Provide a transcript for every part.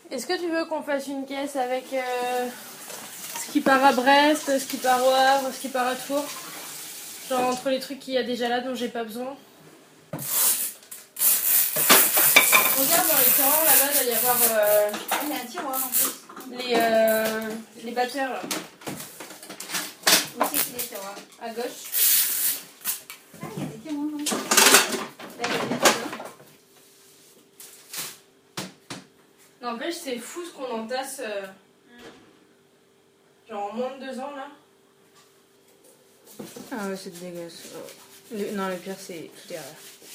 Est-ce que tu veux qu'on fasse une caisse avec ce qui part à Brest, ce qui part au Havre, ce qui part à Tours? Genre entre les trucs qu'il y a déjà là dont j'ai pas besoin. Regarde dans les tiroirs là-bas, il doit y avoir Il y a un tiroir en plus. les batteurs là. Où c'est qu'il est, le tiroir? À gauche. Ah, il y a des tiroirs. Là, il y a des tiroirs. N'empêche, c'est fou ce qu'on entasse. Genre en moins de 2 ans là. Ah ouais, c'est dégueulasse. Non, le pire, c'est tout derrière.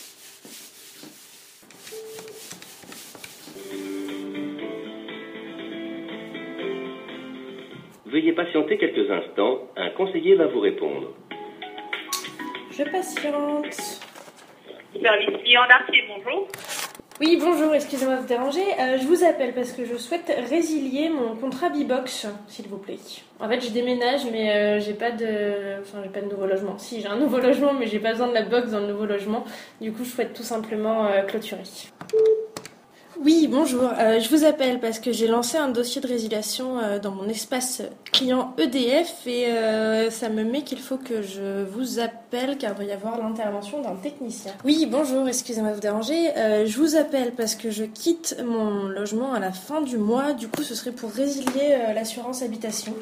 Veuillez patienter quelques instants, un conseiller va vous répondre. Je patiente. Service client d'Artier, bonjour. Oui, bonjour, excusez-moi de vous déranger. Je vous appelle parce que je souhaite résilier mon contrat B-Box, s'il vous plaît. En fait, je déménage, mais j'ai pas de nouveau logement. Si, j'ai un nouveau logement, mais j'ai pas besoin de la box dans le nouveau logement. Du coup, je souhaite tout simplement clôturer. Oui, bonjour. Je vous appelle parce que j'ai lancé un dossier de résiliation dans mon espace client EDF et ça me met qu'il faut que je vous appelle car il doit y avoir l'intervention d'un technicien. Oui, bonjour, excusez-moi de vous déranger. Je vous appelle parce que je quitte mon logement à la fin du mois. Du coup, ce serait pour résilier l'assurance habitation.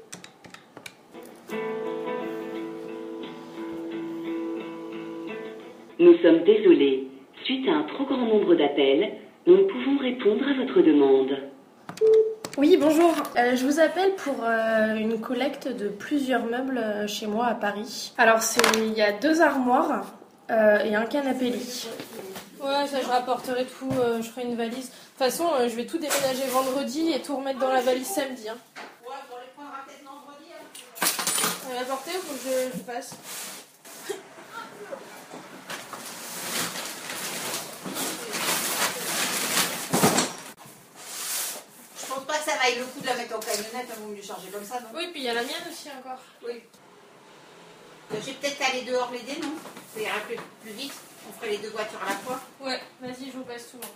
Nous sommes désolés. Suite à un trop grand nombre d'appels, nous ne pouvons répondre à votre demande. Oui, bonjour. Je vous appelle pour une collecte de plusieurs meubles chez moi à Paris. Alors, il y a 2 armoires et un canapé lit. Ouais, ça je rapporterai tout, je ferai une valise. De toute façon, je vais tout déménager vendredi et tout remettre dans la valise samedi. Hein. Ouais, on les prendra peut-être vendredi. On va l'apporter ou faut que je passe? Je pense pas que ça vaille le coup de la mettre en camionnette, vous me charger comme ça, non? Oui, puis il y a la mienne aussi encore. Oui. Je vais peut-être aller dehors l'aider, non? Ça ira plus vite. On ferait les 2 voitures à la fois. Ouais, vas-y, je vous passe tout.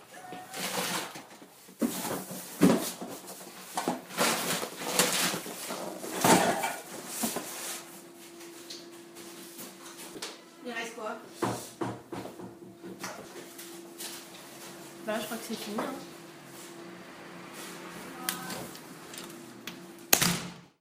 Il reste quoi? Bah, je crois que c'est fini. Hein.